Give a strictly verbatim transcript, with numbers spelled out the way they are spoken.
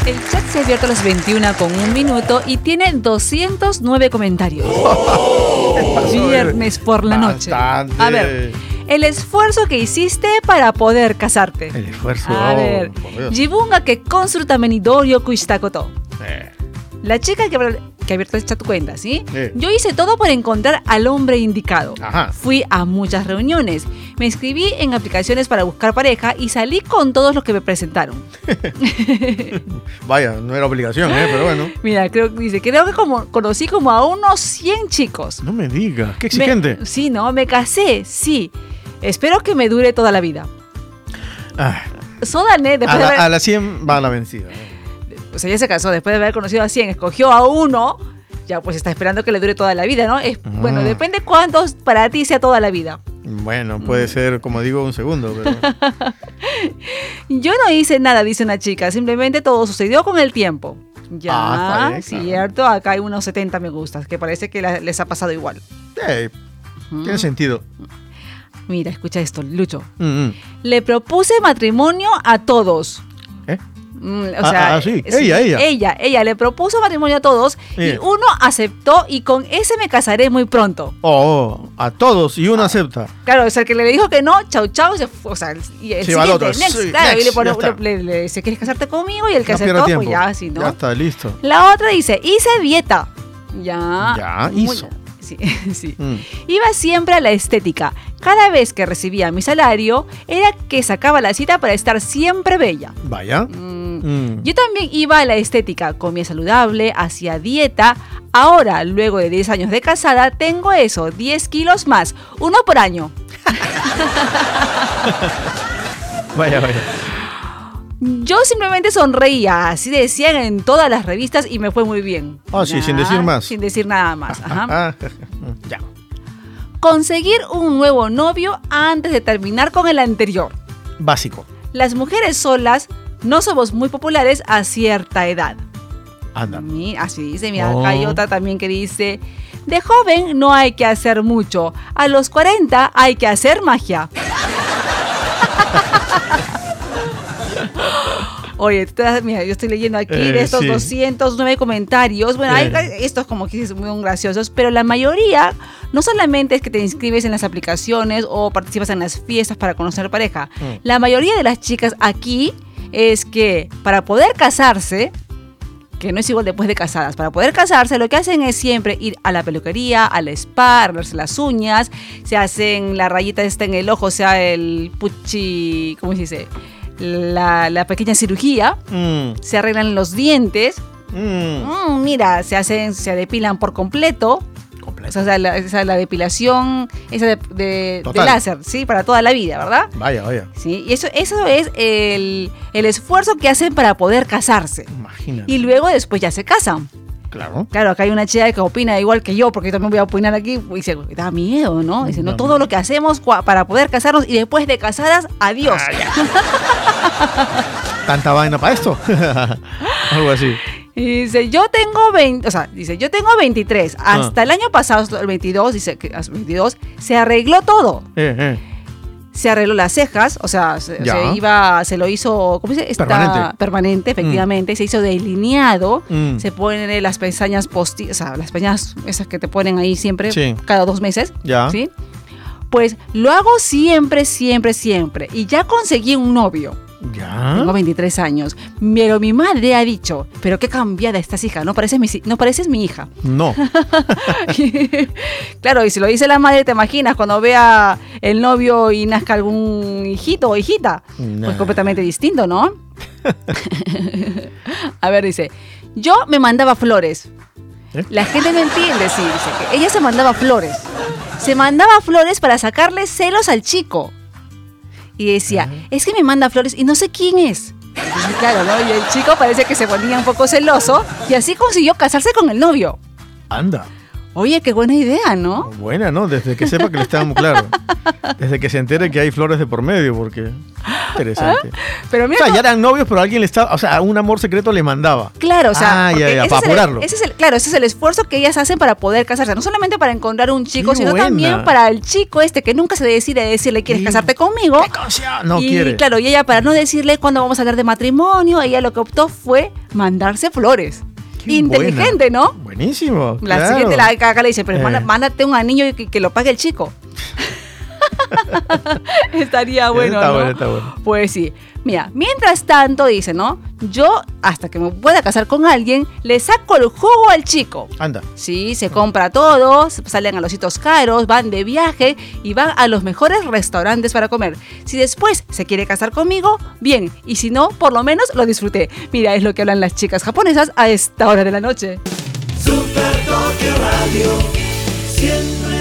El chat se ha abierto a las veintiuna con un minuto y tiene doscientos nueve comentarios. Oh, Viernes por la noche. Bastante. A ver, el esfuerzo que hiciste para poder casarte. El esfuerzo. A ver, Jibunga que construtameni dorio kushitakoto. Eh. La chica que, que ha abierto el chat cuenta, ¿sí? Sí. Yo hice todo por encontrar al hombre indicado. Ajá. Fui a muchas reuniones, me inscribí en aplicaciones para buscar pareja y salí con todos los que me presentaron. Vaya, no era obligación, ¿eh? Pero bueno. Mira, creo, dice, creo que como, conocí como a unos cien chicos. No me digas, qué exigente. Me, sí, ¿no? Me casé, sí. Espero que me dure toda la vida. Ah, Sodane, después a, de la, haber... a la cien va la vencida. ¿eh? O sea, ella se casó después de haber conocido a cien, escogió a uno, ya pues está esperando que le dure toda la vida, ¿no? Es, Ah. Bueno, depende cuántos para ti sea toda la vida. Bueno, puede ser, como digo, un segundo, pero... Yo no hice nada, dice una chica, simplemente todo sucedió con el tiempo. Ya, Ah, está bien, claro. cierto, acá hay unos setenta me gustas, que parece que la, les ha pasado igual. Eh, tiene sentido. Mira, escucha esto, Lucho. Mm, mm. Le propuse matrimonio a todos. ¿Eh? Mm, o Ah, sea, ah, sí. eh, Ella, ella. Ella, ella le propuso matrimonio a todos y Ella. uno aceptó y con ese me casaré muy pronto. Oh, a todos y uno acepta. Claro, o sea, el que le dijo que no, chau chau, se fue, o sea, el, y el Se va al siguiente, otro, next, sí, claro, next, y le pone, ya está. le, le- le dice, ¿quieres casarte conmigo? Y el que No pierda aceptó, tiempo. pues ya, así, ¿no? Ya está, listo. La otra dice, hice dieta. Ya. Ya, Muy- hizo. Sí, sí. Mm. Iba siempre a la estética. Cada vez que recibía mi salario, era que sacaba la cita para estar siempre bella. Vaya. Mm. Mm. Yo también iba a la estética, comía saludable, hacía dieta. Ahora, luego de diez años de casada, tengo eso, diez kilos más, uno por año. Vaya, vaya. Yo simplemente sonreía, así decían en todas las revistas y me fue muy bien. Ah, sí, Ya, sin decir más. Sin decir nada más. Ajá. Ah, ya. Conseguir un nuevo novio antes de terminar con el anterior. Básico. Las mujeres solas no somos muy populares a cierta edad. Anda. Mi- Así dice, mira, Oh. acá hay otra también que dice, de joven no hay que hacer mucho, a los cuarenta hay que hacer magia. Oye, tú te das- mira, yo estoy leyendo aquí Eh, de estos sí. doscientos nueve comentarios. Bueno, hay, Eh. hay estos como que dices muy graciosos, pero la mayoría no solamente es que te inscribes en las aplicaciones o participas en las fiestas para conocer pareja. Mm. La mayoría de las chicas aquí es que para poder casarse, que no es igual después de casadas, para poder casarse lo que hacen es siempre ir a la peluquería, al spa, arreglarse las uñas, se hacen la rayita esta en el ojo, o sea, el puchi, ¿cómo se dice? La, la pequeña cirugía, Mm, se arreglan los dientes, mm. mm, mira, se hacen, se depilan por completo, Completo. o sea, la, esa, la depilación, esa de, de, de Total. láser, ¿sí? Para toda la vida, ¿verdad? Vaya, vaya. Sí, y eso, eso es el, el esfuerzo que hacen para poder casarse. Imagínate. Y luego después ya se casan. Claro. Claro, acá hay una chica que opina igual que yo, porque yo también voy a opinar aquí. Y dice, da miedo, ¿no? Dice, no, Da todo miedo. lo que hacemos cua- para poder casarnos y después de casadas, adiós. Ah, ya. ¿Tanta vaina para esto? Algo así. Y dice, yo tengo veinte, o sea, dice, yo tengo veintitrés. Hasta Ah. el año pasado, el veintidós, dice que hasta el veintidós, se arregló todo. Eh, eh. Se arregló las cejas, o sea, se, Ya. se iba, se lo hizo, ¿cómo se dice? Está Permanente. permanente, efectivamente, se hizo delineado, Mm. se ponen las pestañas posti, o sea, las pestañas esas que te ponen ahí siempre, Sí. cada dos meses, Ya. ¿sí? Pues lo hago siempre, siempre, siempre, y ya conseguí un novio. Ya. Tengo veintitrés años, pero mi madre ha dicho, pero qué cambiada estás, hija, no pareces mi, si- no pareces mi hija. No. Claro, y si lo dice la madre, te imaginas cuando vea el novio y nazca algún hijito o hijita. Nah. Pues completamente distinto, ¿no? A ver, dice, yo me mandaba flores. ¿Eh? La gente no entiende, sí, dice que ella se mandaba flores. Se mandaba flores para sacarle celos al chico. Y decía, es que me manda flores y no sé quién es. Entonces, claro, ¿no? Y el chico parece que se ponía un poco celoso y así consiguió casarse con el novio. Anda. Oye, qué buena idea, ¿no? Buena, ¿no? Desde que sepa que le estamos claro. Desde que se entere que hay flores de por medio, porque... Interesante. ¿Ah? Pero mira, o sea, ya eran novios, pero alguien le estaba... O sea, un amor secreto le mandaba. Claro, o sea... Ah, ya, ya, ese para es el- apurarlo. ese es el, claro, ese es el esfuerzo que ellas hacen para poder casarse. No solamente para encontrar un chico, Qué sino buena. también para el chico este que nunca se decide a decirle, ¿quieres Sí. casarte conmigo? ¿Qué cosa? No y quiere. claro, y ella para no decirle cuándo vamos a hablar de matrimonio, ella lo que optó fue mandarse flores. Qué Inteligente, buena. ¿no? Buenísimo. La claro. siguiente la acá le dice, pero Eh. manda- mándate un anillo y que, que lo pague el chico. Estaría bueno, Está ¿no? bueno, está bueno. Pues sí. Mira, mientras tanto, dice, ¿no? Yo, hasta que me pueda casar con alguien, le saco el jugo al chico. Anda. Sí, se compra todo, salen a los sitios caros, van de viaje y van a los mejores restaurantes para comer. Si después se quiere casar conmigo, bien. Y si no, por lo menos lo disfruté. Mira, es lo que hablan las chicas japonesas a esta hora de la noche. Super Tokio Radio, siempre